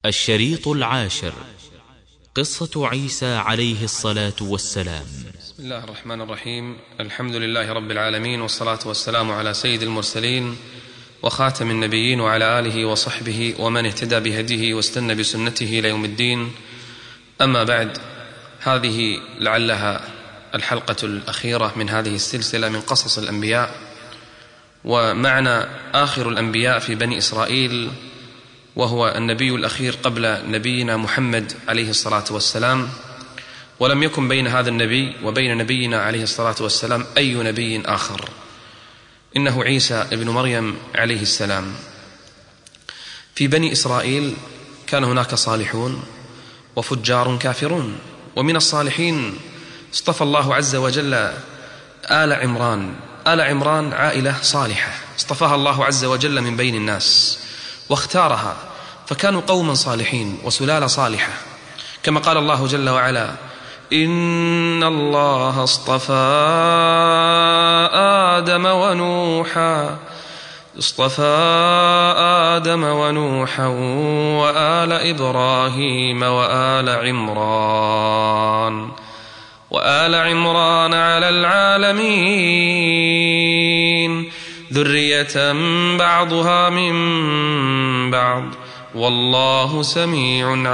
الشريط 10. قصة عيسى عليه الصلاة والسلام. بسم الله الرحمن الرحيم. الحمد لله رب العالمين، والصلاة والسلام على سيد المرسلين وخاتم النبيين وعلى آله وصحبه ومن اهتدى بهديه واستنى بسنته إلى يوم الدين. أما بعد، هذه لعلها الحلقة الأخيرة من هذه السلسلة من قصص الأنبياء، ومعنا آخر الأنبياء في بني إسرائيل، وهو النبي الأخير قبل نبينا محمد عليه الصلاة والسلام. ولم يكن بين هذا النبي وبين نبينا عليه الصلاة والسلام أي نبي آخر، إنه عيسى ابن مريم عليه السلام. في بني إسرائيل كان هناك صالحون وفجار كافرون، ومن الصالحين اصطفى الله عز وجل آل عمران. آل عمران عائلة صالحة اصطفاها الله عز وجل من بين الناس واختارها، فكانوا قوما صالحين وسلالة صالحة، كما قال الله جل وعلا: إن الله اصطفى آدم ونوحا وآل إبراهيم وآل عمران على العالمين ذرية بعضها من بعض والله سميع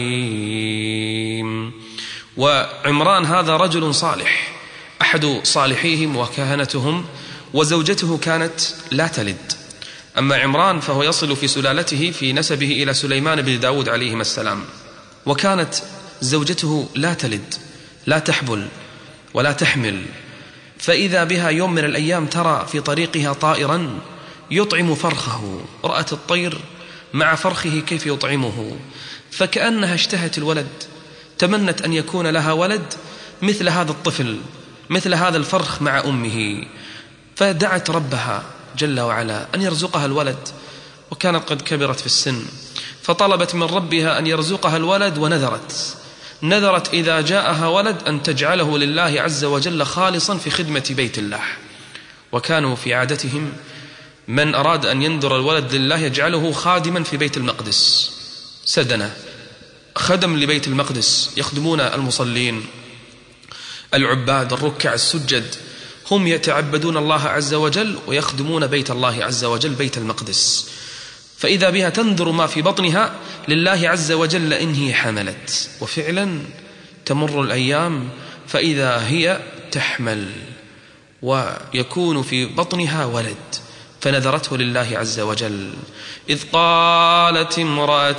عليم. وعمران هذا رجل صالح، أحد صالحيهم وكهنتهم، وزوجته كانت لا تلد. أما عمران فهو يصل في سلالته في نسبه إلى سليمان بن داود عليهما السلام، وكانت زوجته لا تلد، لا تحبل ولا تحمل. فإذا بها يوم من الأيام ترى في طريقها طائرا يطعم فرخه، رأت الطير مع فرخه كيف يطعمه، فكأنها اشتهت الولد، تمنت أن يكون لها ولد مثل هذا الطفل، مثل هذا الفرخ مع أمه، فدعت ربها جل وعلا أن يرزقها الولد، وكانت قد كبرت في السن، فطلبت من ربها أن يرزقها الولد، ونذرت إذا جاءها ولد أن تجعله لله عز وجل خالصا في خدمة بيت الله. وكانوا في عادتهم من أراد أن ينذر الولد لله يجعله خادما في بيت المقدس، سدنة، خدم لبيت المقدس، يخدمون المصلين العباد الركع السجد، هم يتعبدون الله عز وجل ويخدمون بيت الله عز وجل بيت المقدس. فإذا بها تنذر ما في بطنها لله عز وجل إن هي حملت، وفعلا تمر الأيام فإذا هي تحمل ويكون في بطنها ولد، فنذرته لله عز وجل. إذ قالت امرأة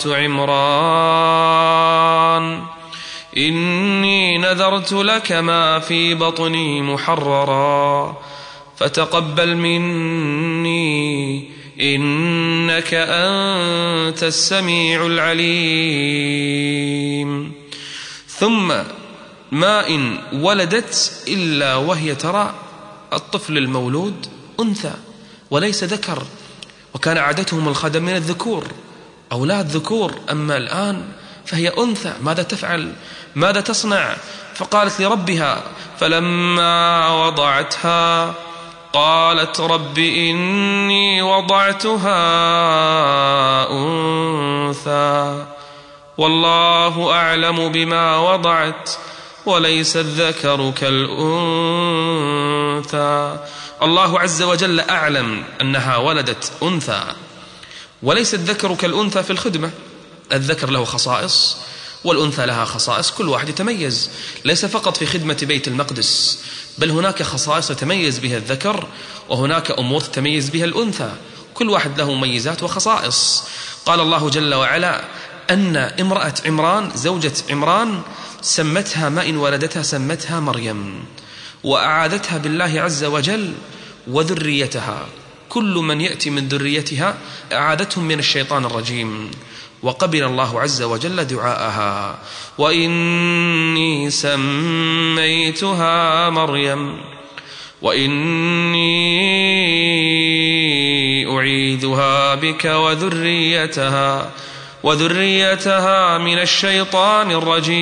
عمران إني نذرت لك ما في بطني محررا فتقبل مني إنك أنت السميع العليم. ثم ما إن ولدت إلا وهي ترى الطفل المولود أنثى وليس ذكر، وكان عادتهم الخدم من الذكور، أولاد ذكور، أما الآن فهي أنثى. ماذا تفعل؟ ماذا تصنع؟ فقالت لربها فلما وضعتها قالت رب إني وضعتها أنثى والله أعلم بما وضعت وليس الذكر كالأنثى. الله عز وجل أعلم أنها ولدت أنثى، وليس الذكر كالأنثى في الخدمة. الذكر له خصائص والأنثى لها خصائص، كل واحد يتميز، ليس فقط في خدمة بيت المقدس، بل هناك خصائص يتميز بها الذكر وهناك أمور تتميز بها الأنثى، كل واحد له مميزات وخصائص. قال الله جل وعلا أن امرأة عمران زوجة عمران سمتها ما إن ولدتها سمتها مريم، وأعاذتها بالله عز وجل وذريتها، كل من يأتي من ذريتها أعاذتهم من الشيطان الرجيم، وقبل الله عز وجل دعاءها. وإني سميتها مريم وإني أعيذها بك وذريتها من الشيطان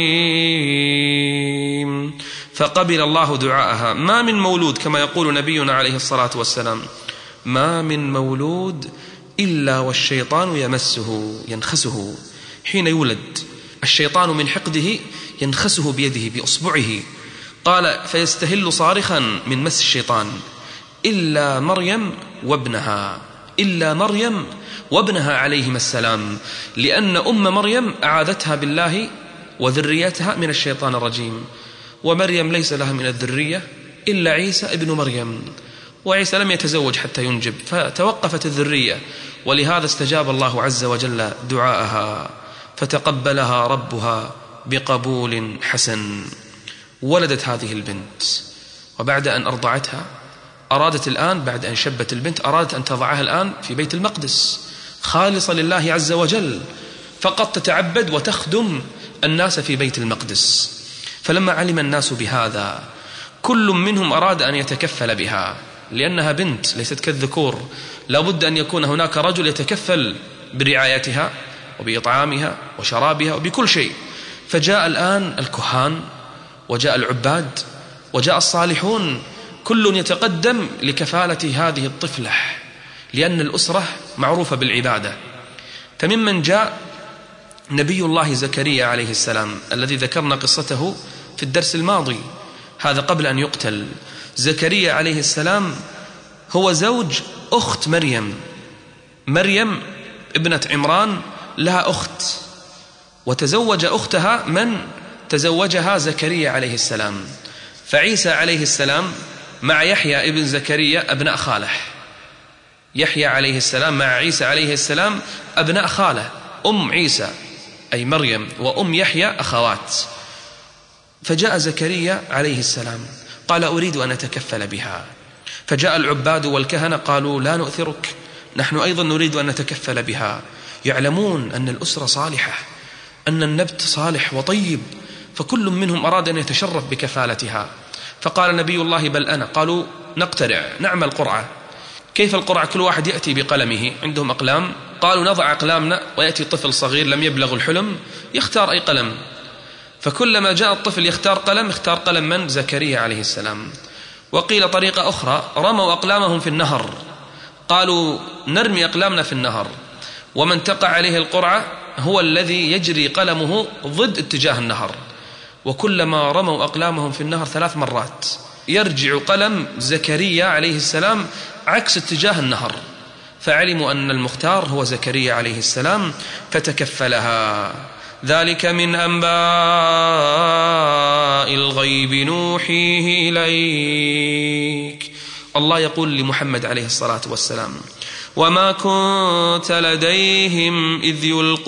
الرجيم. فقبل الله دعاءها. ما من مولود، كما يقول نبينا عليه الصلاة والسلام، ما من مولود إلا والشيطان ينخسه حين يولد الشيطان من حقده ينخسه بيده بأصبعه. قال فيستهل صارخا من مس الشيطان إلا مريم وابنها عليهما السلام، لأن أم مريم أعاذتها بالله وذريتها من الشيطان الرجيم، ومريم ليس لها من الذرية إلا عيسى ابن مريم، وعيسى لم يتزوج حتى ينجب، فتوقفت الذرية، ولهذا استجاب الله عز وجل دعاءها فتقبلها ربها بقبول حسن. ولدت هذه البنت، وبعد أن أرضعتها أرادت الآن بعد أن شبت البنت أرادت أن تضعها الآن في بيت المقدس خالصة لله عز وجل، فقط تتعبد وتخدم الناس في بيت المقدس. فلما علم الناس بهذا كل منهم أراد أن يتكفل بها، لأنها بنت ليست كالذكور، لا بد أن يكون هناك رجل يتكفل برعايتها وبإطعامها وشرابها وبكل شيء. فجاء الآن الكهان وجاء العباد وجاء الصالحون، كل يتقدم لكفالة هذه الطفلة، لأن الأسرة معروفة بالعبادة. فممن جاء نبي الله زكريا عليه السلام الذي ذكرنا قصته في الدرس الماضي، هذا قبل أن يقتل. زكريا عليه السلام هو زوج أخت مريم ابنة عمران لها أخت، وتزوج أختها من تزوجها زكريا عليه السلام. فعيسى عليه السلام مع يحيى ابن زكريا أبناء خاله، يحيى عليه السلام مع عيسى عليه السلام أبناء خاله، أم عيسى أي مريم وأم يحيى أخوات. فجاء زكريا عليه السلام قال أريد أن أتكفل بها، فجاء العباد والكهنة قالوا لا نؤثرك، نحن أيضا نريد أن نتكفل بها. يعلمون أن الأسرة صالحة، أن النبت صالح وطيب، فكل منهم أراد أن يتشرف بكفالتها. فقال نبي الله بل أنا. قالوا نقترع نعمل قرعة. كيف القرعة؟ كل واحد يأتي بقلمه، عندهم أقلام، قالوا نضع أقلامنا ويأتي طفل صغير لم يبلغ الحلم يختار أي قلم، فكلما جاء الطفل يختار قلم اختار قلم من؟ زكريا عليه السلام. وقيل طريقة أخرى رموا أقلامهم في النهر، قالوا نرمي أقلامنا في النهر، ومن تقع عليه القرعة هو الذي يجري قلمه ضد اتجاه النهر، وكلما رموا أقلامهم في النهر 3 مرات يرجع قلم زكريا عليه السلام عكس اتجاه النهر، فعلموا أن المختار هو زكريا عليه السلام فتكفلها. ذلك من أنباء الغيب نوحيه إليك. الله يقول لمحمد عليه الصلاة والسلام وما كنت لديهم إذ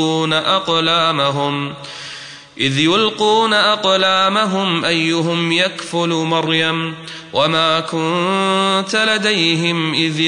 يلقون أقلامهم أيهم يكفل مريم وما كنت لديهم إذ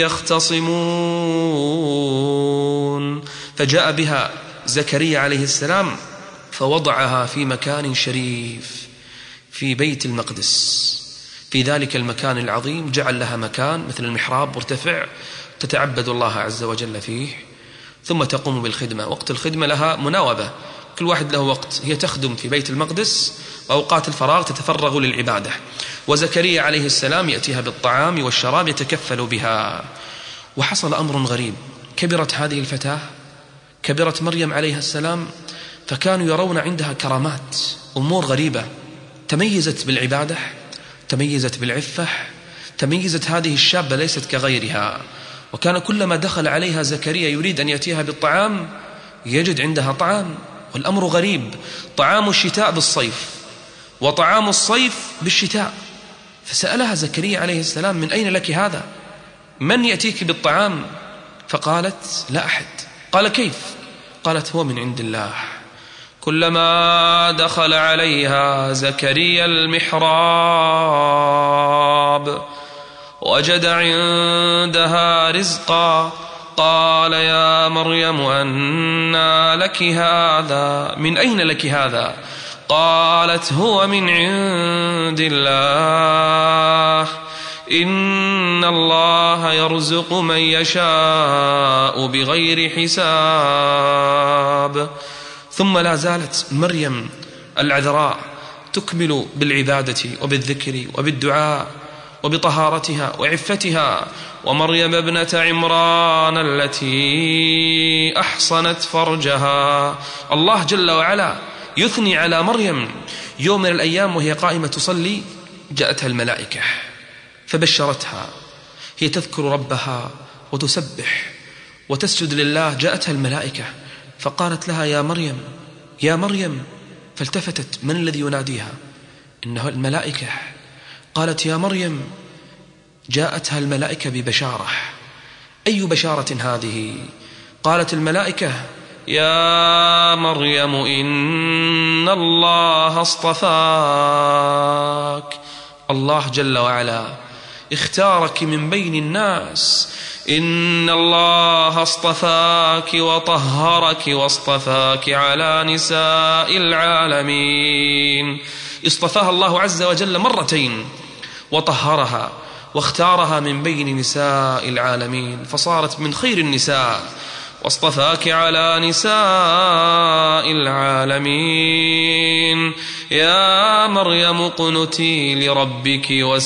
يختصمون. فجاء بها زكريا عليه السلام فوضعها في مكان شريف في بيت المقدس، في ذلك المكان العظيم جعل لها مكان مثل المحراب مرتفع تتعبد الله عز وجل فيه، ثم تقوم بالخدمة. وقت الخدمة لها مناوبة، كل واحد له وقت، هي تخدم في بيت المقدس، وأوقات الفراغ تتفرغ للعبادة. وزكريا عليه السلام يأتيها بالطعام والشراب يتكفل بها. وحصل أمر غريب، كبرت هذه الفتاة، كبرت مريم عليها السلام، فكانوا يرون عندها كرامات، أمور غريبة، تميزت بالعبادة، تميزت بالعفة، تميزت هذه الشابة ليست كغيرها. وكان كلما دخل عليها زكريا يريد أن يأتيها بالطعام يجد عندها طعام، والأمر غريب، طعام الشتاء بالصيف وطعام الصيف بالشتاء. فسألها زكريا عليه السلام من أين لك هذا؟ من يأتيك بالطعام؟ فقالت لا أحد. قال كيف؟ قالت هو من عند الله. كلما دخل عليها زكريا المحراب وجد عندها رزقا قال يا مريم أنى لك هذا؟ من أين لك هذا؟ قالت هو من عند الله إن الله يرزق من يشاء بغير حساب. ثم لا زالت مريم العذراء تكمل بالعبادة وبالذكر وبالدعاء وبطهارتها وعفتها ومريم ابنة عمران التي أحصنت فرجها. الله جل وعلا يثني على مريم. يوم من الأيام وهي قائمة تصلي جاءتها الملائكة فبشرتها، هي تذكر ربها وتسبح وتسجد لله. جاءتها الملائكة فقالت لها يا مريم يا مريم، فالتفتت من الذي يناديها؟ إنه الملائكة. قالت يا مريم. جاءتها الملائكة ببشارة. أي بشارة هذه؟ قالت الملائكة يا مريم إن الله اصطفاك. الله جل وعلا اختارك من بين الناس. إن الله اصطفاك وطهرك واصطفاك على نساء العالمين. اصطفاها الله عز وجل مرتين، وطهرها واختارها من بين نساء العالمين، فصارت من خير النساء. واصطفاك على نساء العالمين. يا مريم اقنتي لربك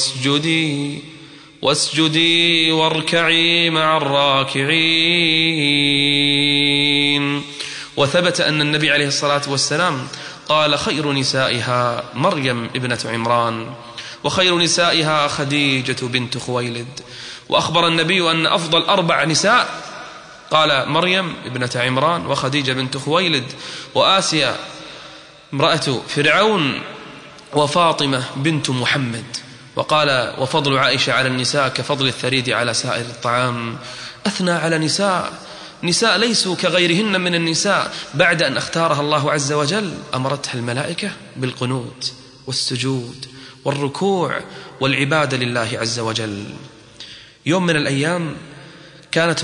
واسجدي واركعي مع الراكعين. وثبت أن النبي عليه الصلاة والسلام قال خير نسائها مريم ابنة عمران، وخير نسائها خديجة بنت خويلد. وأخبر النبي أن أفضل 4 نساء قال مريم ابنة عمران وخديجة بنت خويلد وآسيا امرأة فرعون وفاطمة بنت محمد. وقال وفضل عائشة على النساء كفضل الثريد على سائر الطعام. أثنى على نساء ليسوا كغيرهن من النساء. بعد أن اختارها الله عز وجل أمرتها الملائكة بالقنوت والسجود والركوع والعبادة لله عز وجل. يوم من الأيام كانت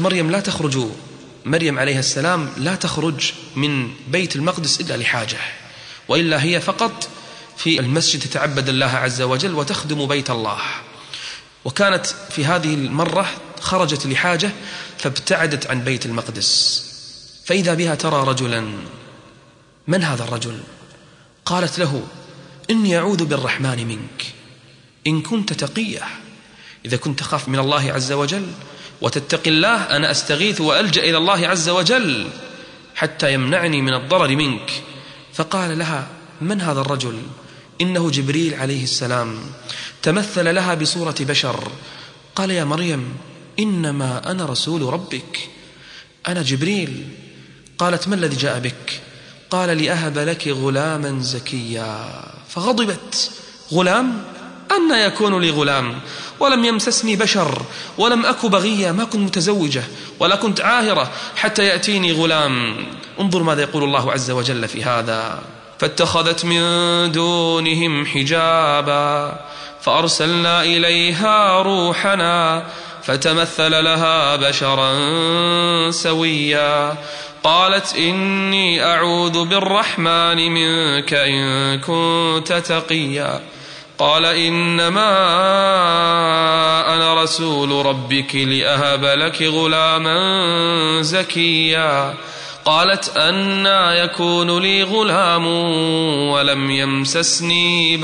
مريم عليها السلام لا تخرج من بيت المقدس إلا لحاجة، وإلا هي فقط في المسجد تتعبد الله عز وجل وتخدم بيت الله. وكانت في هذه المرة خرجت لحاجة فابتعدت عن بيت المقدس، فإذا بها ترى رجلا. من هذا الرجل؟ قالت له إني أعوذ بالرحمن منك إن كنت تقيا. إذا كنت تخاف من الله عز وجل وتتقي الله أنا أستغيث وألجأ إلى الله عز وجل حتى يمنعني من الضرر منك. فقال لها من هذا الرجل؟ إنه جبريل عليه السلام، تمثل لها بصورة بشر. قال يا مريم إنما أنا رسول ربك، أنا جبريل. قالت ما الذي جاء بك؟ قال لأهب لك غلاما زكيا. فغضبت. غلام؟ أن يكون لي غلام ولم يمسسني بشر ولم أك بغيا، ما كنت متزوجة ولا كنت عاهرة حتى يأتيني غلام. انظر ماذا يقول الله عز وجل في هذا. فاتخذت من دونهم حجابا فأرسلنا إليها روحنا فتمثل لها بشرا سويا. قالت إني أعوذ بالرحمن منك إن كنت تقيا. قال إنما أنا رسول ربك لأهب لك غلاما زكيا. قالت أنى يكون لي غلام ولم يمسسني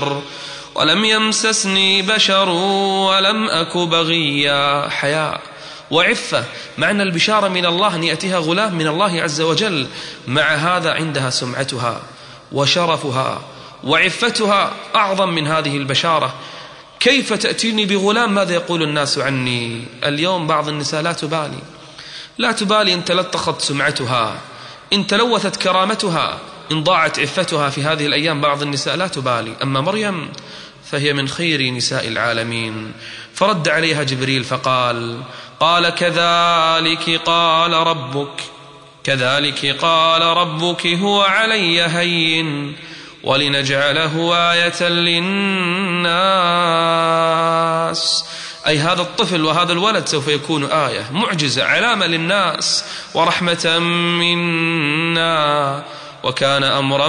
بشر ولم أك بغيا. حياء وعفة، معنى البشارة من الله أن يأتيها غلام من الله عز وجل. مع هذا عندها سمعتها وشرفها وعفتها أعظم من هذه البشارة. كيف تأتيني بغلام؟ ماذا يقول الناس عني؟ اليوم بعض النساء لا تبالي إن تلطخت سمعتها، إن تلوثت كرامتها، إن ضاعت عفتها في هذه الأيام. بعض النساء لا تبالي. أما مريم فهي من خير نساء العالمين. فرد عليها جبريل فقال كذلك قال ربك هو علي هين ولنجعله آية للناس. أي هذا الطفل وهذا الولد سوف يكون آية، معجزة، علامة للناس ورحمة منا وكان أمرا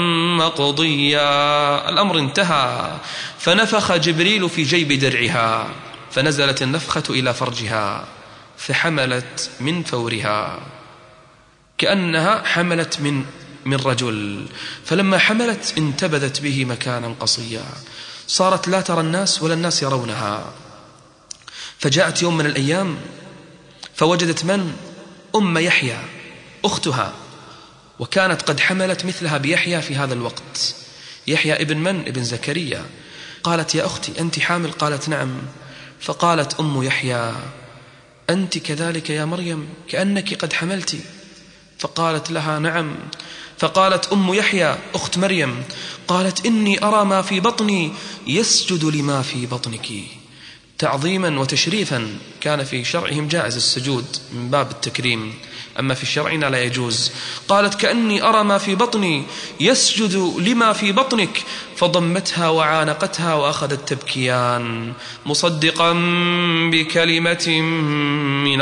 مقضيا. الأمر انتهى. فنفخ جبريل في جيب درعها فنزلت النفخة إلى فرجها فحملت من فورها كأنها حملت من رجل. فلما حملت انتبذت به مكانا قصيا، صارت لا ترى الناس ولا الناس يرونها. فجاءت يوم من الأيام فوجدت من؟ أم يحيى أختها، وكانت قد حملت مثلها بيحيى في هذا الوقت. يحيى ابن من؟ ابن زكريا. قالت: يا أختي أنت حامل؟ قالت: نعم. فقالت أم يحيى: أنت كذلك يا مريم، كأنك قد حملت. فقالت لها: نعم. فقالت أم يحيى أخت مريم، قالت: إني أرى ما في بطني يسجد لما في بطنك. تعظيما وتشريفا، كان في شرعهم جائز السجود من باب التكريم، أما في شرعنا لا يجوز. قالت: كأني أرى ما في بطني يسجد لما في بطنك. فضمتها وعانقتها وأخذت تبكيان، مصدقا بكلمة من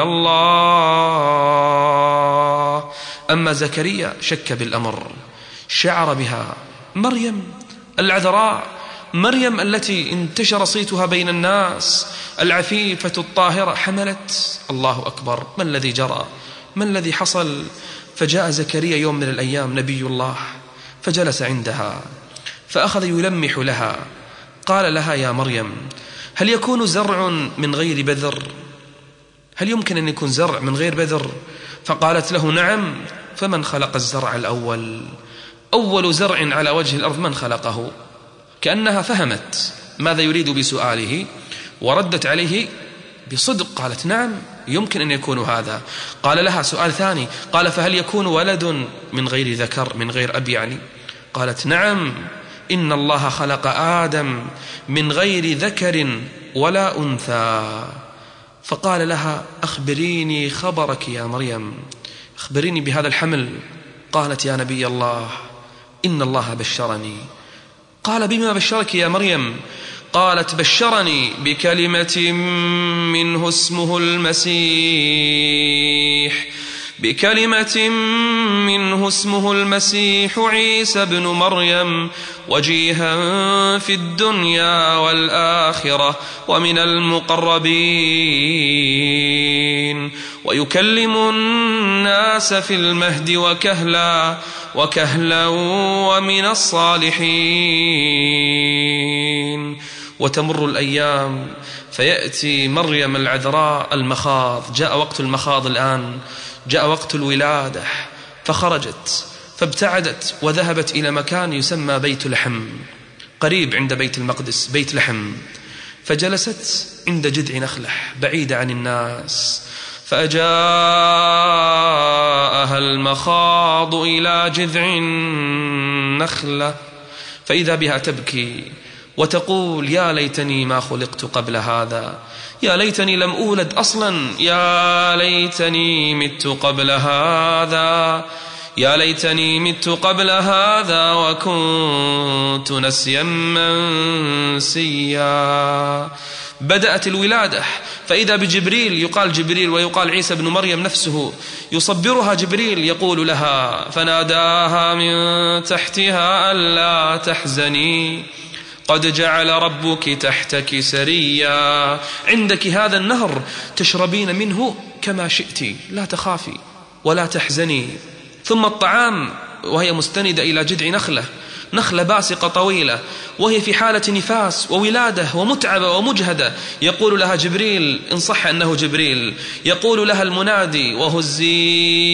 الله. أما زكريا شك بالأمر، شعر بها مريم العذراء، مريم التي انتشر صيتها بين الناس، العفيفة الطاهرة، حملت. الله أكبر، ما الذي جرى؟ ما الذي حصل؟ فجاء زكريا يوم من الأيام نبي الله، فجلس عندها فأخذ يلمح لها. قال لها: يا مريم، هل يكون زرع من غير بذر؟ هل يمكن أن يكون زرع من غير بذر؟ فقالت له: نعم. فمن خلق الزرع الأول؟ أول زرع على وجه الأرض من خلقه؟ كأنها فهمت ماذا يريد بسؤاله وردت عليه بصدق. قالت: نعم، يمكن أن يكون هذا. قال لها سؤال ثاني، قال: فهل يكون ولد من غير ذكر، من غير أب يعني؟ قالت: نعم، إن الله خلق آدم من غير ذكر ولا أنثى. فقال لها: أخبريني خبرك يا مريم، أخبريني بهذا الحمل. قالت: يا نبي الله، إن الله بشرني. قال: بما بشرك يا مريم؟ قالت: بشرني بكلمة منه اسمه المسيح، بكلمة منه اسمه المسيح عيسى بن مريم، وجيها في الدنيا والآخرة ومن المقربين، ويكلم الناس في المهد وكهلا ومن الصالحين. وتمر الأيام فيأتي مريم العذراء المخاض، جاء وقت المخاض الآن، جاء وقت الولادة، فخرجت فابتعدت وذهبت إلى مكان يسمى بيت لحم، قريب عند بيت المقدس، بيت لحم. فجلست عند جذع نخلة بعيدة عن الناس، فأجاءها المخاض إلى جذع النخلة فإذا بها تبكي وتقول: يا ليتني ما خلقت قبل هذا، يا ليتني لم أولد أصلا، يا ليتني مت قبل هذا، يا ليتني مت قبل هذا وكنت نسيا منسيا. بدأت الولادة، فإذا بجبريل، يقال جبريل ويقال عيسى بن مريم نفسه، يصبرها جبريل يقول لها: فناداها من تحتها ألا تحزني قد جعل ربك تحتك سريا، عندك هذا النهر تشربين منه كما شئت، لا تخافي ولا تحزني. ثم الطعام، وهي مستندة إلى جذع نخلة باسقة طويلة، وهي في حالة نفاس وولادة ومتعبة ومجهدة، يقول لها جبريل، إن صح أنه جبريل، يقول لها المنادي: وهزي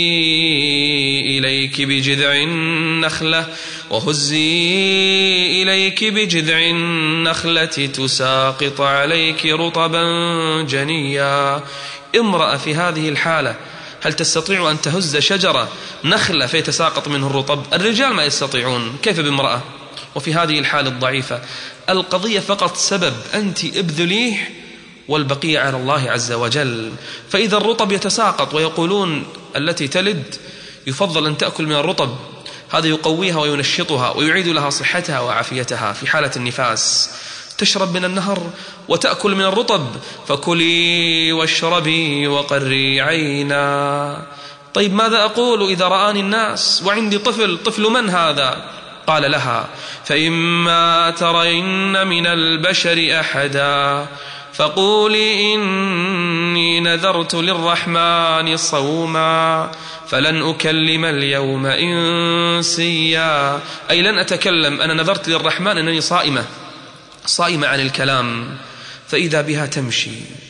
إليك بجذع النخلة، وهزي إليك بجذع النخلة تساقط عليك رطبا جنيا. امرأة في هذه الحالة هل تستطيع أن تهز شجرة نخلة فيتساقط منه الرطب؟ الرجال ما يستطيعون، كيف بامرأة؟ وفي هذه الحالة الضعيفة القضية فقط سبب أنت ابذليه والبقية على الله عز وجل. فإذا الرطب يتساقط، ويقولون التي تلد يفضل أن تأكل من الرطب، هذا يقويها وينشطها ويعيد لها صحتها وعافيتها في حالة النفاس. تشرب من النهر وتأكل من الرطب، فكلي واشربي وقري عينا. طيب ماذا أقول إذا رآني الناس وعندي طفل من هذا؟ قال لها: فإما ترين من البشر أحدا فقولي إني نذرت للرحمن صوما فلن أكلم اليوم إنسيا، أي لن أتكلم، أنا نذرت للرحمن أنني صائمة عن الكلام. فإذا بها تمشي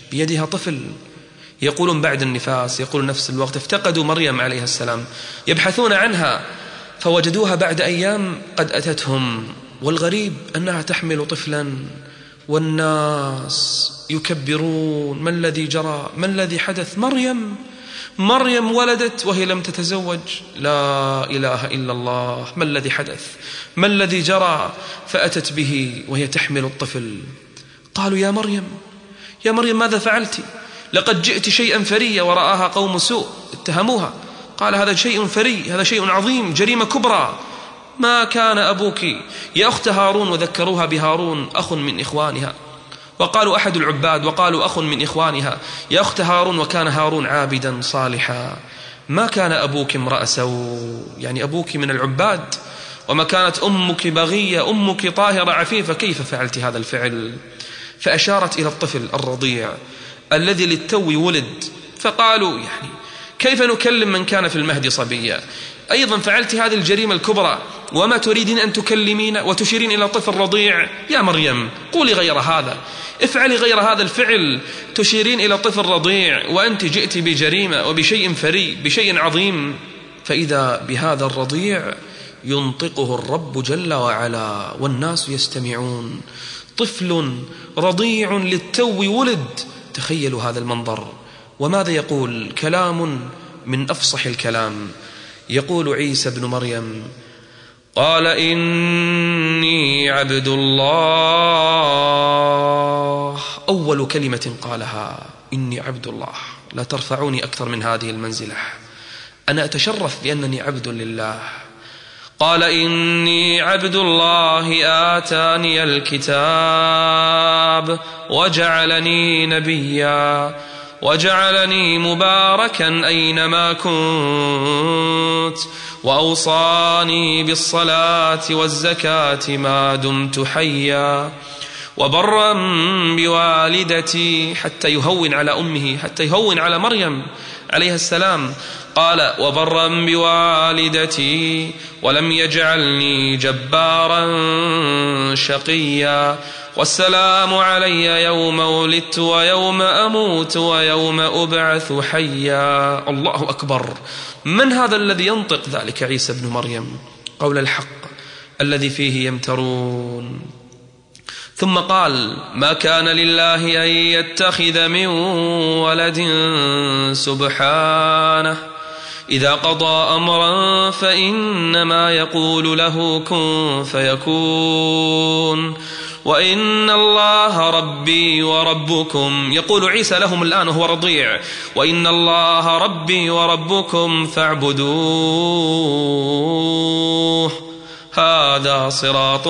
بيدها طفل. يقولون بعد النفاس، يقول نفس الوقت افتقدوا مريم عليها السلام، يبحثون عنها فوجدوها بعد أيام قد أتتهم، والغريب أنها تحمل طفلا، والناس يكبرون: ما الذي جرى؟ ما الذي حدث؟ مريم ولدت وهي لم تتزوج، لا إله إلا الله، ما الذي حدث؟ ما الذي جرى؟ فأتت به وهي تحمل الطفل. قالوا: يا مريم ماذا فعلت؟ لقد جئت شيئا فريا، ورآها قوم سوء اتهموها. قال: هذا شيء فري، هذا شيء عظيم، جريمة كبرى. ما كان أبوك يا أخت هارون، وذكروها بهارون أخ من إخوانها، وقالوا أحد العباد، وقالوا أخ من إخوانها يا أخت هارون، وكان هارون عابدا صالحا. ما كان أبوك امرأ سوء، يعني أبوك من العباد، وما كانت أمك بغية، أمك طاهرة عفيفة، كيف فعلت هذا الفعل؟ فأشارت إلى الطفل الرضيع الذي للتو ولد. فقالوا: يعني كيف نكلم من كان في المهد صبيا؟ أيضا فعلت هذه الجريمة الكبرى، وما تريدين أن تكلمين وتشيرين إلى طفل رضيع؟ يا مريم قولي غير هذا، افعلي غير هذا الفعل، تشيرين إلى طفل رضيع وأنت جئت بجريمة وبشيء فري، بشيء عظيم. فإذا بهذا الرضيع ينطقه الرب جل وعلا والناس يستمعون، طفل رضيع للتو ولد. تخيلوا هذا المنظر. وماذا يقول؟ كلام من أفصح الكلام. يقول عيسى بن مريم: قال إني عبد الله. أول كلمة قالها: إني عبد الله. لا ترفعوني أكثر من هذه المنزلة، أنا أتشرف بأنني عبد لله. قال إني عبد الله آتاني الكتاب وجعلني نبيا وجعلني مباركا أينما كنت وأوصاني بالصلاة والزكاة ما دمت حيا وبرا بوالدتي. حتى يهون على أمه، حتى يهون على مريم عليها السلام. قال: وبرا بوالدتي ولم يجعلني جبارا شقيا والسلام علي يوم ولدت ويوم أموت ويوم أبعث حيا. الله أكبر. من هذا الذي ينطق ذلك؟ عيسى بن مريم، قول الحق الذي فيه يمترون. ثم قال: ما كان لله أن يتخذ من ولد سبحانه، إذا قضى أمرا فإنما يقول له كن فيكون، وإن الله ربي وربكم. يقول عيسى لهم الآن وهو رضيع: وإن الله ربي وربكم فاعبدوه، هذا صراط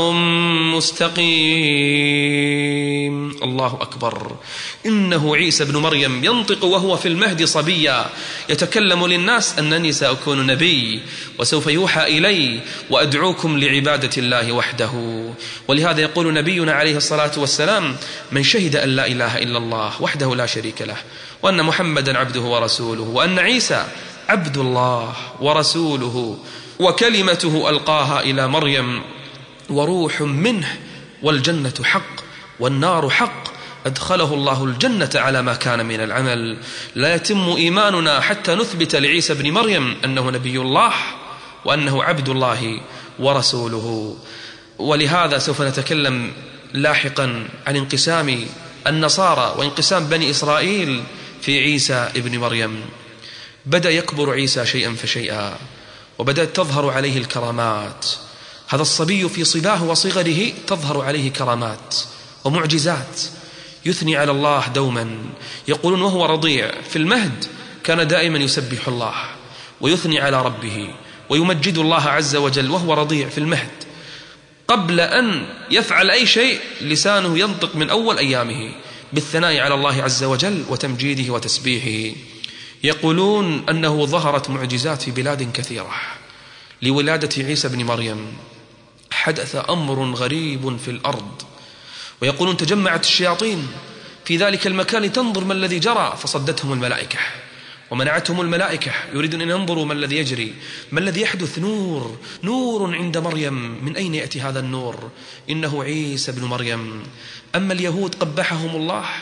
مستقيم. الله أكبر. إنه عيسى بن مريم ينطق وهو في المهد صبيا، يتكلم للناس: أنني سأكون نبي وسوف يوحى إلي وأدعوكم لعبادة الله وحده. ولهذا يقول نبينا عليه الصلاة والسلام: من شهد أن لا إله إلا الله وحده لا شريك له، وأن محمدا عبده ورسوله، وأن عيسى عبد الله ورسوله وكلمته ألقاها إلى مريم وروح منه، والجنة حق والنار حق، أدخله الله الجنة على ما كان من العمل. لا يتم إيماننا حتى نثبت لعيسى بن مريم أنه نبي الله وأنه عبد الله ورسوله. ولهذا سوف نتكلم لاحقا عن انقسام النصارى وانقسام بني إسرائيل في عيسى ابن مريم. بدأ يكبر عيسى شيئا فشيئا، وبدأت تظهر عليه الكرامات. هذا الصبي في صباه وصغره تظهر عليه كرامات ومعجزات، يثني على الله دوما. يقولون وهو رضيع في المهد كان دائما يسبح الله ويثني على ربه ويمجد الله عز وجل وهو رضيع في المهد. قبل أن يفعل أي شيء لسانه ينطق من أول أيامه بالثناء على الله عز وجل وتمجيده وتسبيحه. يقولون أنه ظهرت معجزات في بلاد كثيرة لولادة عيسى بن مريم. حدث أمر غريب في الأرض، ويقولون تجمعت الشياطين في ذلك المكان لتنظر ما الذي جرى، فصدتهم الملائكة ومنعتهم الملائكة، يريدون أن ينظروا ما الذي يجري، ما الذي يحدث. نور عند مريم. من أين يأتي هذا النور؟ إنه عيسى بن مريم. أما اليهود قبحهم الله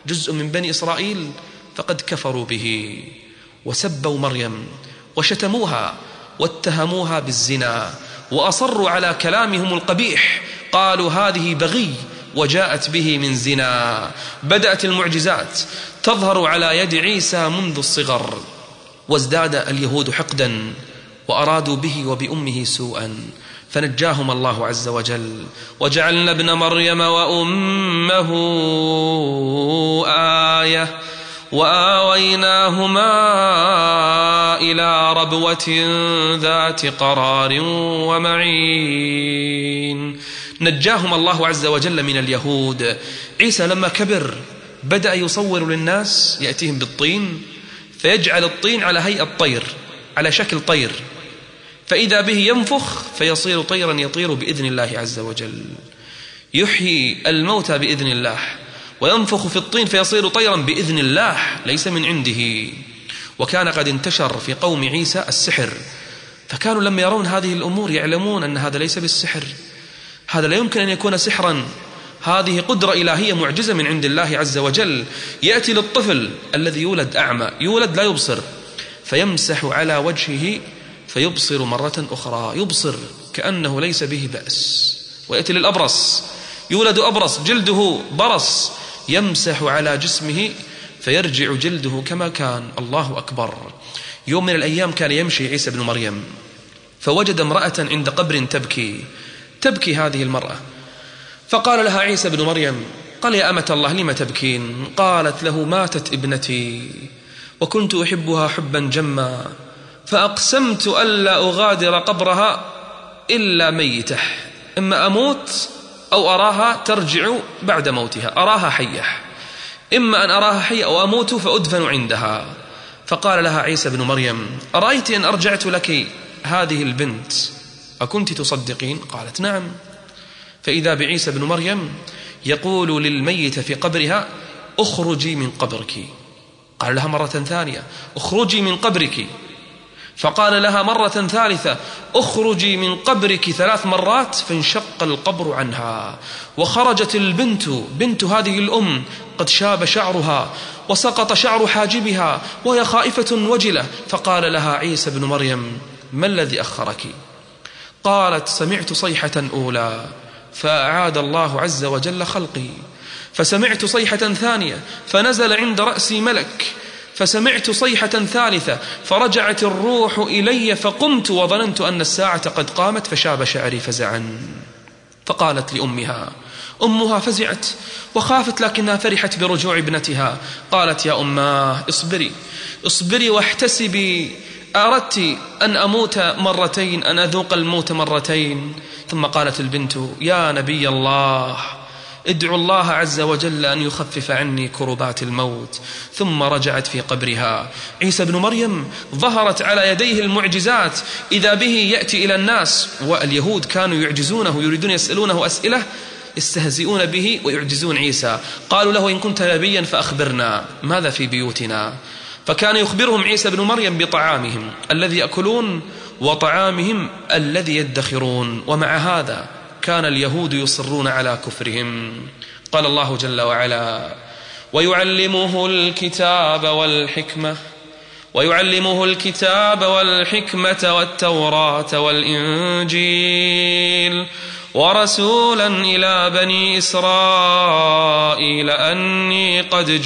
جزء من بني إسرائيل فقد كفروا به وسبوا مريم وشتموها واتهموها بالزنا وأصروا على كلامهم القبيح، قالوا هذه بغي وجاءت به من زنا. بدأت المعجزات تظهر على يد عيسى منذ الصغر، وازداد اليهود حقدا وأرادوا به وبأمه سوءا، فنجاهم الله عز وجل. وجعلنا ابن مريم وأمه آية وآويناهما إلى ربوة ذات قرار ومعين. نجاهم الله عز وجل من اليهود. عيسى لما كبر بدأ يصور للناس، يأتيهم بالطين فيجعل الطين على هيئة طير، على شكل طير، فإذا به ينفخ فيصير طيرا يطير بإذن الله عز وجل. يحيي الموتى بإذن الله، وينفخ في الطين فيصير طيرا بإذن الله ليس من عنده. وكان قد انتشر في قوم عيسى السحر، فكانوا لما يرون هذه الأمور يعلمون أن هذا ليس بالسحر، هذا لا يمكن أن يكون سحرا، هذه قدرة إلهية معجزة من عند الله عز وجل. يأتي للطفل الذي يولد أعمى، يولد لا يبصر، فيمسح على وجهه فيبصر مرة أخرى، يبصر كأنه ليس به بأس. ويأتي للأبرص، يولد أبرص جلده برص، يمسح على جسمه فيرجع جلده كما كان. الله أكبر. يوم من الأيام كان يمشي عيسى بن مريم فوجد امرأة عند قبر تبكي هذه المرأة، فقال لها عيسى بن مريم، قال يا أمة الله لم تبكين؟ قالت له ماتت ابنتي وكنت أحبها حبا جما، فأقسمت ألا أغادر قبرها إلا ميتة، إما أموت أو أراها ترجع بعد موتها، أراها حية، إما أن أراها حية أو أموت فأدفن عندها. فقال لها عيسى بن مريم أرأيت إن أرجعت لك هذه البنت أكنت تصدقين؟ قالت نعم. فإذا بعيسى بن مريم يقول للميت في قبرها أخرجي من قبرك. قال لها مرة ثانية أخرجي من قبرك، فقال لها مرة ثالثة أخرجي من قبرك 3 مرات، فانشق القبر عنها، وخرجت البنت بنت هذه الأم قد شاب شعرها وسقط شعر حاجبها وهي خائفة وجلة. فقال لها عيسى بن مريم ما الذي أخرك؟ قالت سمعت صيحة أولى فأعاد الله عز وجل خلقي، فسمعت صيحة ثانية فنزل عند رأسي ملك، فسمعت صيحة ثالثة فرجعت الروح إلي، فقمت وظننت أن الساعة قد قامت، فشاب شعري فزعا. فقالت أمها فزعت وخافت لكنها فرحت برجوع ابنتها. قالت يا أماه اصبري واحتسبي، أردت أن أموت مرتين، أن أذوق الموت مرتين. ثم قالت البنت يا نبي الله ادعو الله عز وجل أن يخفف عني كربات الموت. ثم رجعت في قبرها. عيسى بن مريم ظهرت على يديه المعجزات، إذا به يأتي إلى الناس، واليهود كانوا يعجزونه، يريدون يسألونه أسئلة يستهزئون به ويعجزون عيسى. قالوا له إن كنت نبيا فأخبرنا ماذا في بيوتنا، فكان يخبرهم عيسى بن مريم بطعامهم الذي يأكلون وطعامهم الذي يدخرون. ومع هذا كان اليهود يصرون على كفرهم. قال الله جل وعلا ويعلمه الكتاب والحكمة والتوراة والإنجيل ورسولا إلى بني إسرائيل أني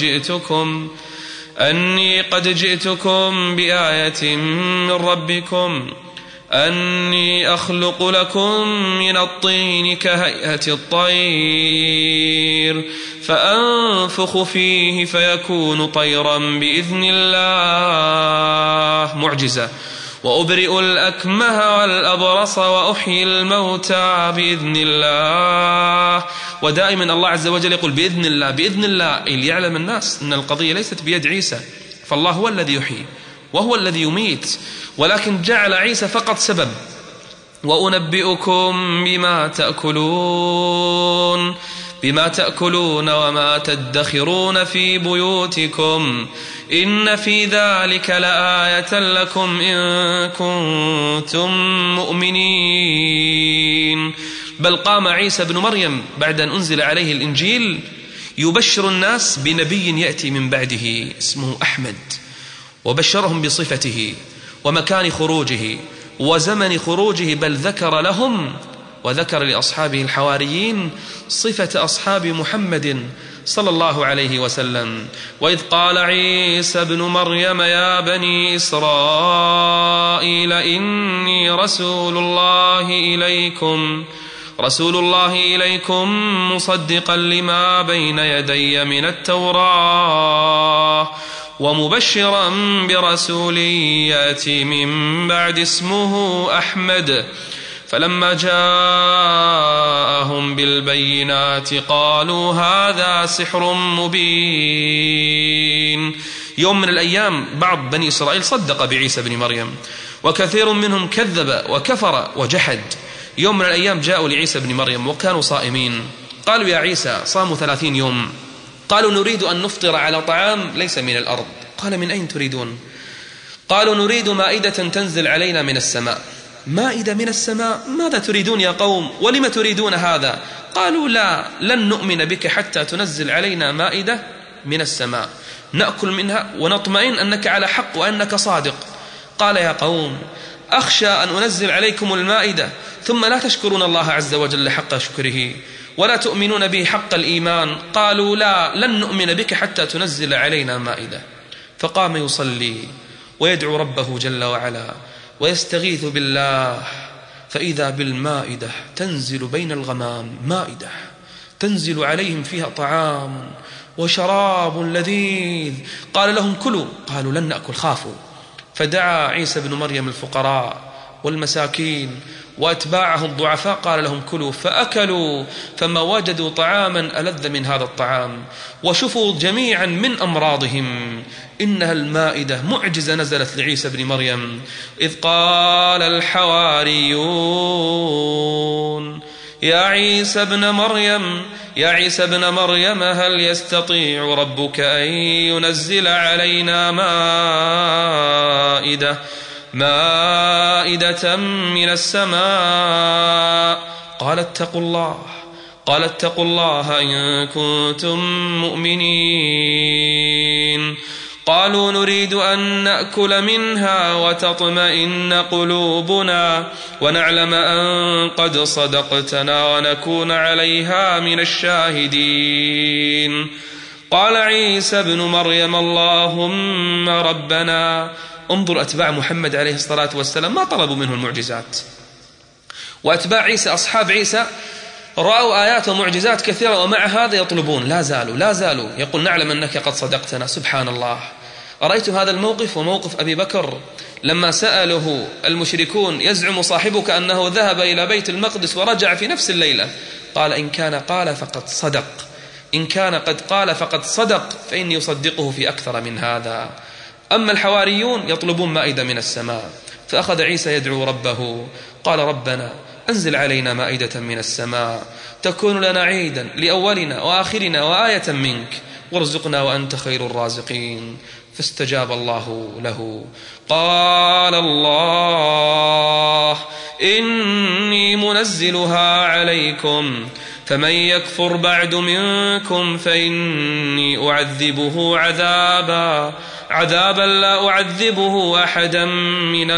قد جئتكم بآية من ربكم أني أخلق لكم من الطين كهيئة الطير فأنفخ فيه فيكون طيرا بإذن الله. معجزة. وأبرئ الأكمه والأبرص وأحيي الموتى بإذن الله. ودائما الله عز وجل يقول بإذن الله بإذن الله، ليعلم الناس أن القضية ليست بيد عيسى، فالله هو الذي يحيي وهو الذي يميت، ولكن جعل عيسى فقط سبب. وأنبئكم بما تأكلون وما تدخرون في بيوتكم إن في ذلك لآية لكم إن كنتم مؤمنين. بل قام عيسى بن مريم بعد أن أنزل عليه الإنجيل يبشر الناس بنبي يأتي من بعده اسمه أحمد، وبشرهم بصفته ومكان خروجه وزمن خروجه، بل ذكر لهم وذكر لأصحابه الحواريين صفة أصحاب محمد صلى الله عليه وسلم. وإذ قال عيسى ابن مريم يا بني إسرائيل إني رسول الله إليكم مصدقا لما بين يدي من التوراة ومبشرا برسول يأتي من بعد اسمه أحمد. فلما جاءهم بالبينات قالوا هذا سحر مبين. يوم من الأيام بعض بني إسرائيل صدق بعيسى بن مريم، وكثير منهم كذب وكفر وجحد. يوم من الأيام جاءوا لعيسى بن مريم وكانوا صائمين، قالوا يا عيسى، صاموا 30 يوم، قالوا نريد أن نفطر على طعام ليس من الأرض. قال من أين تريدون؟ قالوا نريد مائدة تنزل علينا من السماء. مائدة من السماء؟ ماذا تريدون يا قوم؟ ولم تريدون هذا؟ قالوا لا، لن نؤمن بك حتى تنزل علينا مائدة من السماء نأكل منها ونطمئن أنك على حق وأنك صادق. قال يا قوم أخشى أن أنزل عليكم المائدة ثم لا تشكرون الله عز وجل حق شكره ولا تؤمنون به حق الإيمان. قالوا لا، لن نؤمن بك حتى تنزل علينا مائدة. فقام يصلي ويدعو ربه جل وعلا ويستغيث بالله، فإذا بالمائدة تنزل بين الغمام، مائدة تنزل عليهم فيها طعام وشراب لذيذ. قال لهم كلوا، قالوا لن نأكل، خافوا. فدعا عيسى بن مريم الفقراء والمساكين وأتباعه الضعفاء، قال لهم كلوا، فأكلوا فما وجدوا طعاما ألذ من هذا الطعام، وشفوا جميعا من أمراضهم. إنها المائدة معجزة نزلت لعيسى بن مريم. إذ قال الحواريون يا عيسى ابن مريم هل يستطيع ربك أن ينزل علينا مائدة من السماء؟ قال اتقوا الله إن كنتم مؤمنين. قالوا نريد أن نأكل منها وتطمئن قلوبنا ونعلم أن قد صدقتنا ونكون عليها من الشاهدين. قال عيسى ابن مريم اللهم ربنا. انظر أتباع محمد عليه الصلاة والسلام ما طلبوا منه المعجزات، وأتباع عيسى أصحاب عيسى رأوا آيات ومعجزات كثيرة ومع هذا يطلبون، لا زالوا يقول نعلم أنك قد صدقتنا. سبحان الله. أرأيتم هذا الموقف وموقف أبي بكر لما سأله المشركون يزعم صاحبك أنه ذهب إلى بيت المقدس ورجع في نفس الليلة، قال إن كان قال فقد صدق، إن كان قد قال فقد صدق، فإني أصدقه في أكثر من هذا. أما الحواريون يطلبون مائدة من السماء، فأخذ عيسى يدعو ربه، قال ربنا أنزل علينا مائدة من السماء تكون لنا عيدا لأولنا وآخرنا وآية منك وارزقنا وأنت خير الرازقين. فاستجاب الله له. قال الله إني منزلها عليكم فمن يكفر بعد منكم فإني أعذبه عذابا لا أعذبه أحدا من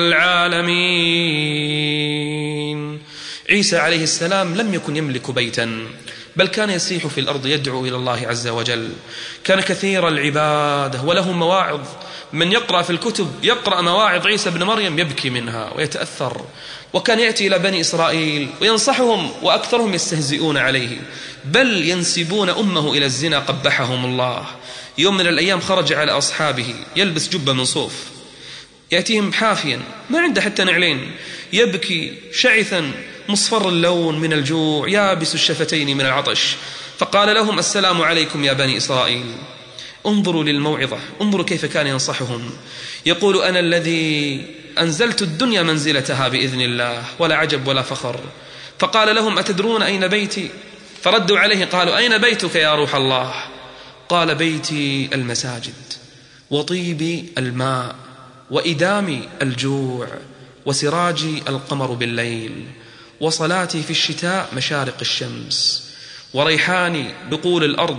العالمين. عيسى عليه السلام لم يكن يملك بيتا، بل كان يسيح في الأرض يدعو إلى الله عز وجل. كان كثير العبادة وله مواعظ، من يقرأ في الكتب يقرأ مواعظ عيسى بن مريم يبكي منها ويتأثر. وكان يأتي إلى بني إسرائيل وينصحهم وأكثرهم يستهزئون عليه، بل ينسبون أمه إلى الزنا قبحهم الله. يوم من الأيام خرج على أصحابه يلبس جبة من صوف، يأتيهم حافيا ما عنده حتى نعلين، يبكي شعثا مصفر اللون من الجوع يابس الشفتين من العطش. فقال لهم السلام عليكم يا بني إسرائيل. انظروا للموعظة، انظروا كيف كان ينصحهم. يقول أنا الذي أنزلت الدنيا منزلتها بإذن الله، ولا عجب ولا فخر. فقال لهم أتدرون أين بيتي؟ فردوا عليه قالوا أين بيتك يا روح الله؟ قال بيتي المساجد وطيبي الماء وإدامي الجوع وسراجي القمر بالليل وصلاتي في الشتاء مشارق الشمس وريحاني بقول الأرض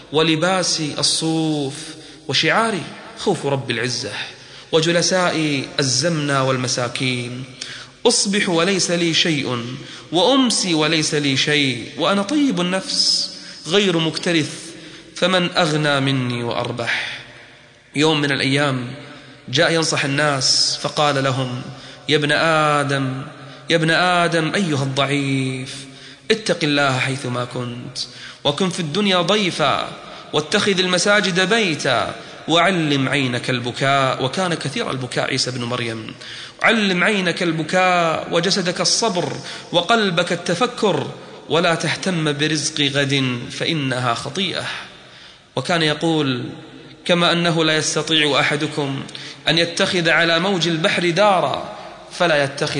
ولباسي الصوف، وشعاري خوف رب العزة، وجلسائي الزمنة والمساكين. أصبح وليس لي شيء، وأمسي وليس لي شيء، وأنا طيب النفس غير مكترث، فمن أغنى مني وأربح. يوم من الأيام جاء ينصح الناس فقال لهم: يا ابن آدم أيها الضعيف، اتق الله حيثما كنت، وكن في الدنيا ضيفا، واتخذ المساجد بيتا، وعلم عينك البكاء. وكان كثير البكاء عيسى بن مريم. علم عينك البكاء، وجسدك الصبر، وقلبك التفكر، ولا تهتم برزق غد فإنها خطيئة. وكان يقول: كما أنه لا يستطيع أحدكم أن يتخذ على موج البحر دارا، فلا يتخذ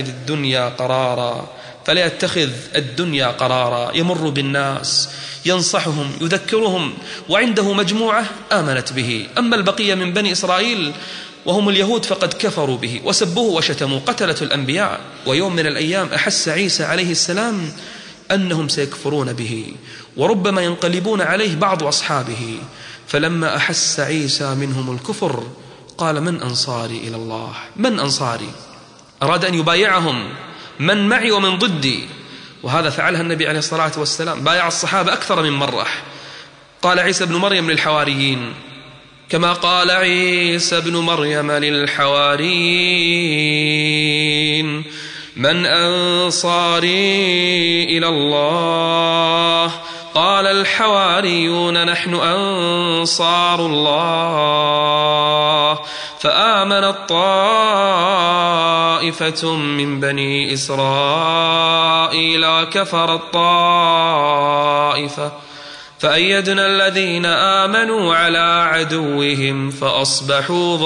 الدنيا قرارا. يمر بالناس ينصحهم يذكرهم، وعنده مجموعة آمنت به. أما البقية من بني إسرائيل وهم اليهود فقد كفروا به وسبوه وشتموا، قتلة الأنبياء. ويوم من الأيام أحس عيسى عليه السلام أنهم سيكفرون به، وربما ينقلبون عليه بعض أصحابه. فلما أحس عيسى منهم الكفر قال: من أنصاري إلى الله؟ من أنصاري؟ أراد أن يبايعهم: من معي ومن ضدي. وهذا فعلها النبي عليه الصلاة والسلام، بايع الصحابة أكثر من مرة. قال عيسى بن مريم للحواريين كما قال عيسى بن مريم للحواريين: من أنصاري إلى الله؟ قال الحواريون: نحن أنصار الله. فآمنت طائفة من بني إسرائيل وكفرت طائفة، فأيدنا الذين آمنوا على عدوهم فأصبحوا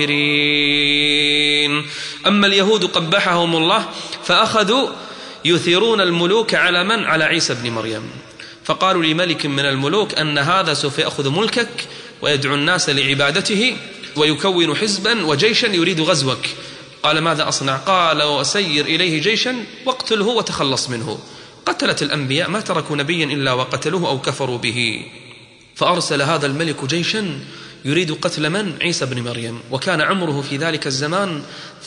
ظاهرين. أما اليهود قبحهم الله فأخذوا يثيرون الملوك على من؟ على عيسى بن مريم. فقالوا لملك من الملوك أن هذا سوف يأخذ ملكك ويدعو الناس لعبادته ويكون حزبا وجيشا يريد غزوك. قال: ماذا أصنع؟ قال: وسير إليه جيشا واقتله وتخلص منه. قتلت الأنبياء ما تركوا نبيا إلا وقتلوه أو كفروا به. فأرسل هذا الملك جيشا يريد قتل من؟ عيسى بن مريم. وكان عمره في ذلك الزمان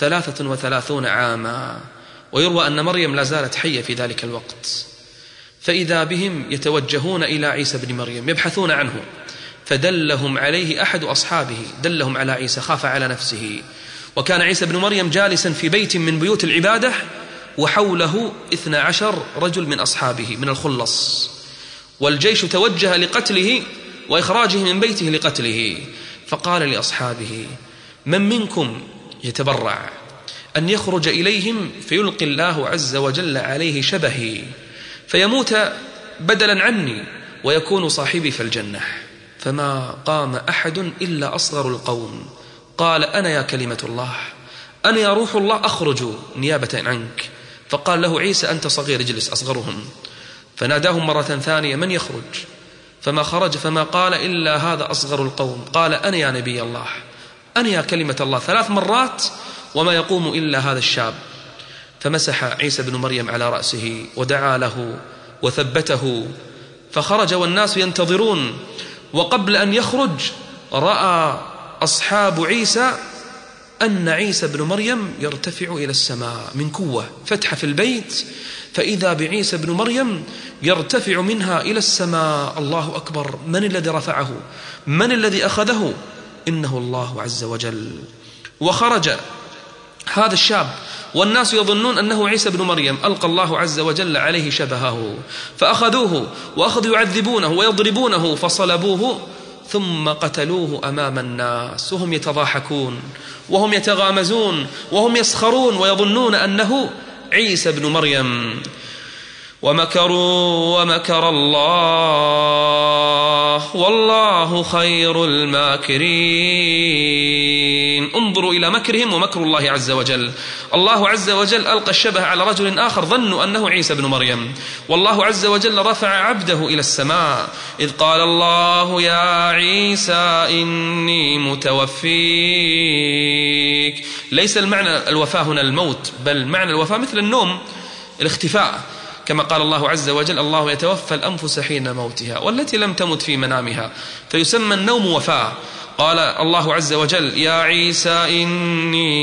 33 عاما، ويروى أن مريم لا زالت حية في ذلك الوقت. فإذا بهم يتوجهون إلى عيسى بن مريم يبحثون عنه، فدلهم عليه أحد أصحابه، دلهم على عيسى، خاف على نفسه. وكان عيسى بن مريم جالسا في بيت من بيوت العبادة، وحوله 12 رجل من أصحابه من الخلص، والجيش توجه لقتله وإخراجه من بيته لقتله. فقال لأصحابه: من منكم يتبرع أن يخرج إليهم فيلقي الله عز وجل عليه شبهي فيموت بدلا عني ويكون صاحبي في الجنة؟ فما قام أحد إلا أصغر القوم. قال: أنا يا كلمة الله، أنا يا روح الله، أخرج نيابة عنك. فقال له عيسى: أنت صغير، اجلس، أصغرهم. فناداهم مرة ثانية: من يخرج؟ فما خرج، فما قال إلا هذا أصغر القوم. قال: أنا يا نبي الله، أنا يا كلمة الله، 3 مرات وما يقوم إلا هذا الشاب. فمسح عيسى بن مريم على رأسه ودعا له وثبته، فخرج والناس ينتظرون. وقبل أن يخرج رأى أصحاب عيسى أن عيسى بن مريم يرتفع إلى السماء من قوة، فتح في البيت، فإذا بعيسى بن مريم يرتفع منها إلى السماء. الله أكبر! من الذي رفعه؟ من الذي أخذه؟ إنه الله عز وجل. وخرج هذا الشاب والناس يظنون أنه عيسى بن مريم، ألقى الله عز وجل عليه شبهه، فأخذوه وأخذوا يعذبونه ويضربونه فصلبوه، ثم قتلوه أمام الناس وهم يتضاحكون وهم يتغامزون وهم يسخرون ويظنون أنه عيسى بن مريم. ومكروا ومكر الله والله خير الماكرين. انظروا إلى مكرهم ومكر الله عز وجل. الله عز وجل ألقى الشبه على رجل آخر ظنوا أنه عيسى بن مريم، والله عز وجل رفع عبده إلى السماء. إذ قال الله: يا عيسى إني متوفيك. ليس المعنى الوفاة هنا الموت، بل معنى الوفاة مثل النوم، الاختفاء، كما قال الله عز وجل: الله يتوفى الأنفس حين موتها والتي لم تمت في منامها، فيسمى النوم وفاة. قال الله عز وجل: يا عيسى إني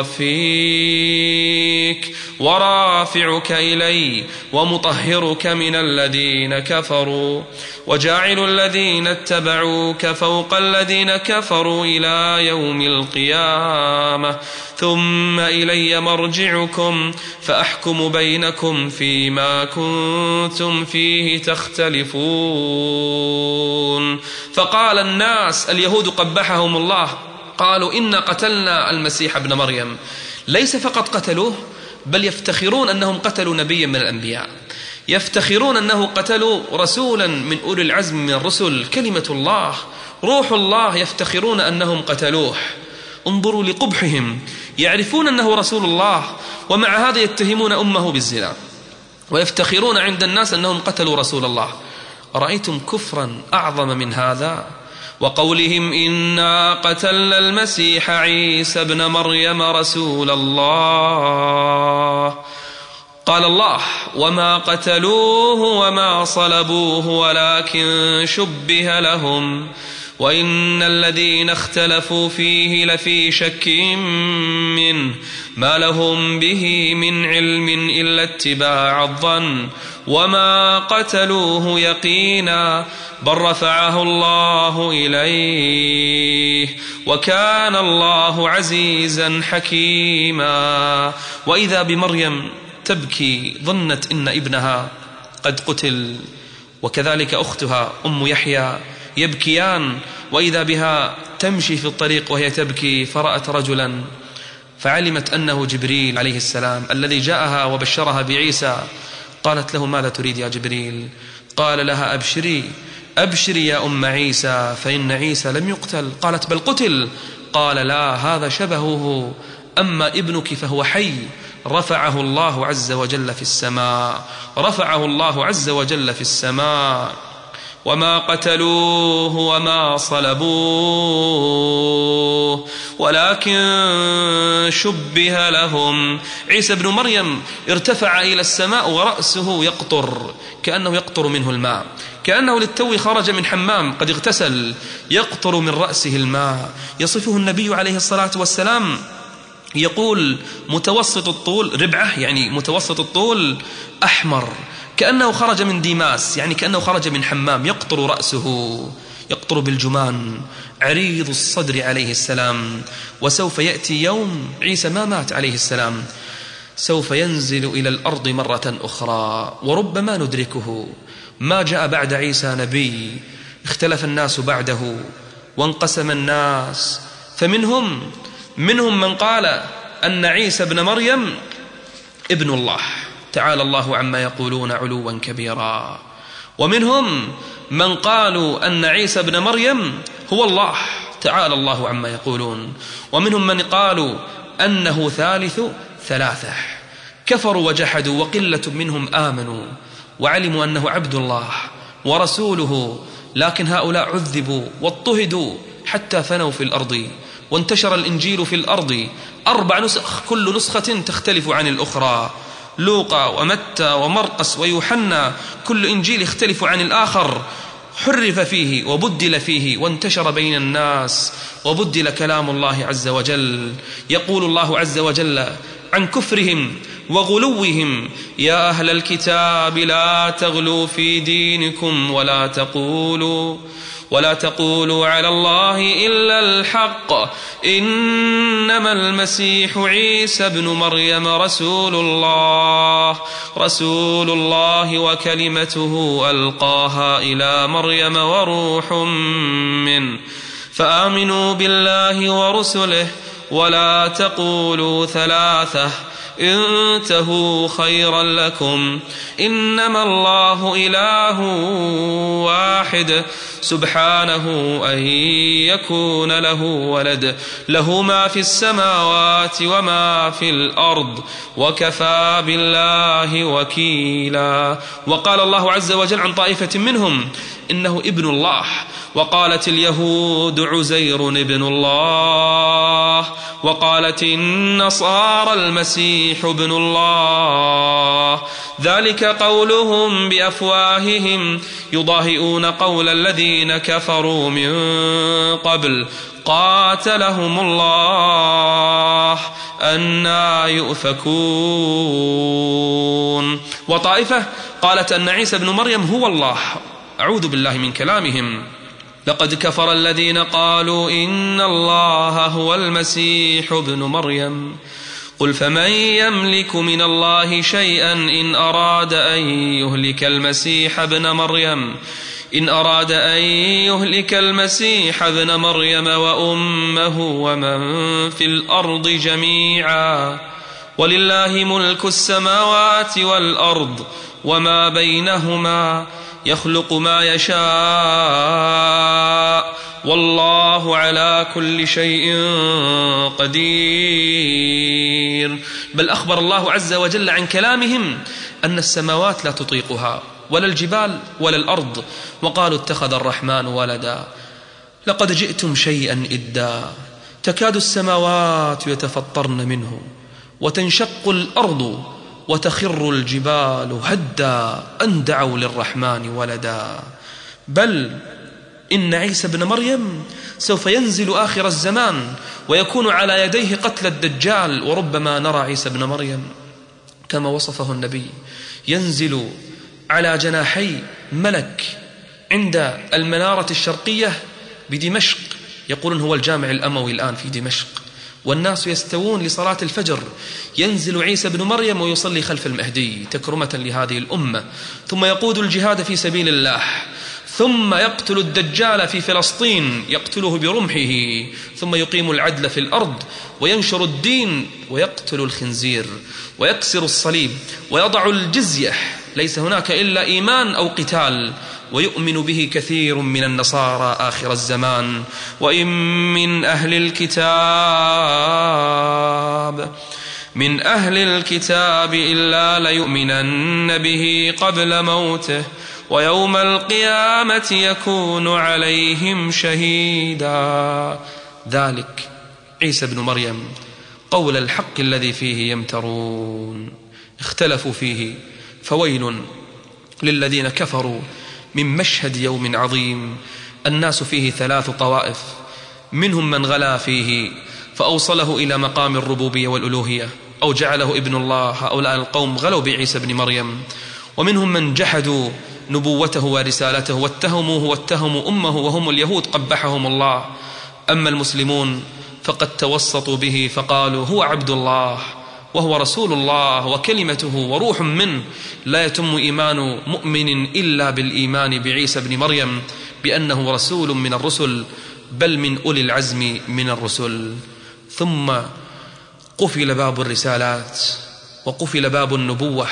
متوفيك ورافعك إلي ومطهرك من الذين كفروا وجاعل الذين اتبعوك فوق الذين كفروا إلى يوم القيامة ثم إلي مرجعكم فأحكم بينكم فيما كنتم فيه تختلفون. فقال الناس اليهود قبحهم الله قالوا: إنا قتلنا المسيح ابن مريم. ليس فقط قتلوه، بل يفتخرون أنهم قتلوا نبيا من الأنبياء، يفتخرون أنه قتلوا رسولا من أولي العزم من الرسل، كلمة الله روح الله، يفتخرون أنهم قتلوه. انظروا لقبحهم، يعرفون أنه رسول الله ومع هذا يتهمون أمه بالزنا ويفتخرون عند الناس أنهم قتلوا رسول الله. رأيتم كفرا أعظم من هذا؟ وقولهم: إنا قتلنا المسيح عيسى ابن مريم رسول الله. قال الله: وما قتلوه وما صلبوه ولكن شبه لهم وإن الذين اختلفوا فيه لفي شك منه ما لهم به من علم إلا اتباع الظن وما قتلوه يقينا بل رفعه الله إليه وكان الله عزيزا حكيما. وإذا بمريم تبكي، ظنت إن ابنها قد قتل، وكذلك أختها أم يحيى يبكيان، وإذا بها تمشي في الطريق وهي تبكي فرأت رجلا فعلمت أنه جبريل عليه السلام الذي جاءها وبشرها بعيسى. قالت له: ماذا تريد يا جبريل؟ قال لها: أبشري أبشري يا أم عيسى فإن عيسى لم يقتل. قالت: بل قتل. قال: لا، هذا شبهه، أما ابنك فهو حي، رفعه الله عز وجل في السماء، رفعه الله عز وجل في السماء. وما قتلوه وما صلبوه ولكن شبه لهم. عيسى بن مريم ارتفع إلى السماء ورأسه يقطر، كأنه يقطر منه الماء، كأنه للتو خرج من حمام قد اغتسل، يقطر من رأسه الماء. يصفه النبي عليه الصلاة والسلام يقول: متوسط الطول ربعة، يعني متوسط الطول، أحمر، كأنه خرج من ديماس، يعني كأنه خرج من حمام، يقطر رأسه، يقطر بالجمان، عريض الصدر عليه السلام. وسوف يأتي يوم عيسى ما مات عليه السلام، سوف ينزل إلى الأرض مرة أخرى وربما ندركه. ما جاء بعد عيسى نبي، اختلف الناس بعده وانقسم الناس، فمنهم من قال أن عيسى ابن مريم ابن الله تعالى الله عما يقولون علوا كبيرا، ومنهم من قالوا أن عيسى ابن مريم هو الله تعالى الله عما يقولون، ومنهم من قالوا أنه ثالث ثلاثة. كفروا وجحدوا، وقلة منهم آمنوا وعلموا أنه عبد الله ورسوله، لكن هؤلاء عذبوا واضطهدوا حتى فنوا في الأرض، وانتشر الإنجيل في الأرض 4 نسخ، كل نسخة تختلف عن الأخرى، لوقا ومتى ومرقس ويوحنا، كل إنجيل يختلف عن الآخر، حرف فيه وبدل فيه، وانتشر بين الناس وبدل كلام الله عز وجل. يقول الله عز وجل عن كفرهم وغلوهم: يا أهل الكتاب لا تغلوا في دينكم ولا تقولوا على الله إلا الحق، إنما المسيح عيسى ابن مريم رسول الله وكلمته ألقاها إلى مريم وروح منه، فآمنوا بالله ورسله ولا تقولوا 3، انتهوا خيرا لكم، إنما الله إله واحد سبحانه أن يكون له ولد، له ما في السماوات وما في الأرض وكفى بالله وكيلا. وقال الله عز وجل عن طائفة منهم إنه ابن الله، وقالت اليهود عزير ابن الله، وقالت النصارى المسيح المسيح ابن الله. ذلك قولهم بأفواههم يضاهئون قول الذين كفروا من قبل قاتلهم الله أنى يؤفكون. وطائفة قالت أن عيسى بن مريم هو الله، أعوذ بالله من كلامهم. لقد كفر الذين قالوا إن الله هو المسيح ابن مريم قل فمن يملك من الله شيئا إن أراد أن يهلك المسيح ابن مريم وأمه ومن في الأرض جميعا ولله ملك السماوات والأرض وما بينهما يخلق ما يشاء والله على كل شيء قدير. بل أخبر الله عز وجل عن كلامهم أن السماوات لا تطيقها ولا الجبال ولا الأرض، وقالوا اتخذ الرحمن ولدا لقد جئتم شيئا إدا تكاد السماوات يتفطرن منه وتنشق الأرض وتخر الجبال هدا أن دعوا للرحمن ولدا. بل إن عيسى بن مريم سوف ينزل آخر الزمان ويكون على يديه قتل الدجال، وربما نرى عيسى بن مريم كما وصفه النبي ينزل على جناحي ملك عند المنارة الشرقية بدمشق، يقولون هو الجامع الأموي الآن في دمشق، والناس يستوون لصلاة الفجر، ينزل عيسى بن مريم ويصلي خلف المهدي تكرمة لهذه الأمة، ثم يقود الجهاد في سبيل الله، ثم يقتل الدجال في فلسطين يقتله برمحه، ثم يقيم العدل في الأرض وينشر الدين ويقتل الخنزير ويكسر الصليب ويضع الجزية، ليس هناك إلا إيمان أو قتال، ويؤمن به كثير من النصارى آخر الزمان. وإن من أهل الكتاب إلا ليؤمنن به قبل موته ويوم القيامة يكون عليهم شهيدا. ذلك عيسى بن مريم قول الحق الذي فيه يمترون اختلفوا فيه، فويل للذين كفروا من مشهد يوم عظيم. الناس فيه 3 طوائف، منهم من غلا فيه فأوصله إلى مقام الربوبية والألوهية أو جعله ابن الله، هؤلاء القوم غلوا بعيسى بن مريم، ومنهم من جحدوا نبوته ورسالته واتهموه واتهموا أمه وهم اليهود قبحهم الله. أما المسلمون فقد توسطوا به فقالوا هو عبد الله وهو رسول الله وكلمته وروح منه، لا يتم إيمان مؤمن إلا بالإيمان بعيسى بن مريم بأنه رسول من الرسل، بل من أولي العزم من الرسل. ثم قفل باب الرسالات وقفل باب النبوة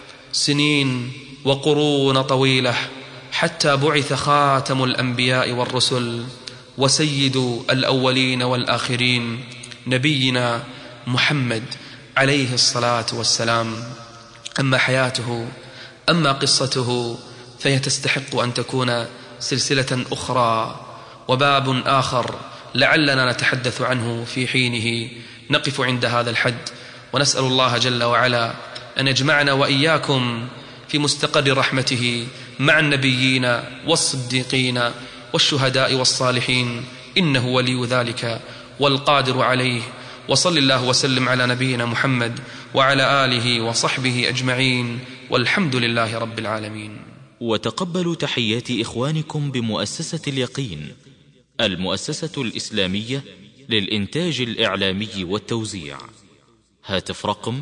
سنين وقرون طويلة حتى بعث خاتم الأنبياء والرسل وسيد الأولين والآخرين نبينا محمد عليه الصلاة والسلام. أما حياته أما قصته فهي تستحق أن تكون سلسلة أخرى وباب آخر لعلنا نتحدث عنه في حينه. نقف عند هذا الحد ونسأل الله جل وعلا أن يجمعنا وإياكم في مستقر رحمته مع النبيين والصديقين والشهداء والصالحين، إنه ولي ذلك والقادر عليه. وصل الله وسلم على نبينا محمد وعلى آله وصحبه أجمعين، والحمد لله رب العالمين. وتقبلوا تحيات إخوانكم بمؤسسة اليقين، المؤسسة الإسلامية للإنتاج الإعلامي والتوزيع. هاتف رقم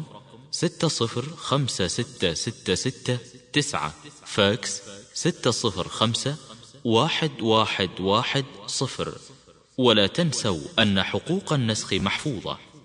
605666 فاكس 605-1110. ولا تنسوا أن حقوق النسخ محفوظة.